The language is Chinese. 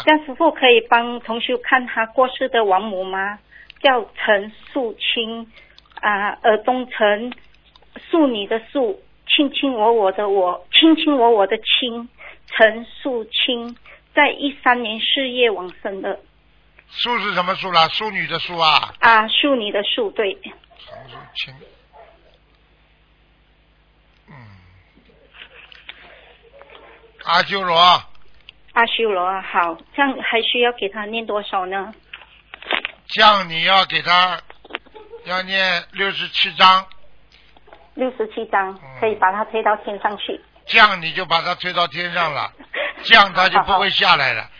这样师傅可以帮同修看他过世的亡母吗？叫陈素清耳东陈，淑女的淑，卿卿我我的我，卿卿我我的卿，陈素清，在13年4月往生的。 淑是什么淑啦？淑女的淑啊？ 淑女的淑，对。 陈素清。阿修罗。 阿修罗，好，这样还需要给他念多少呢？ 这样你要给他要念67章。 67章，可以把他推到天上去。 这样你就把他推到天上了，这样他就不会下来了。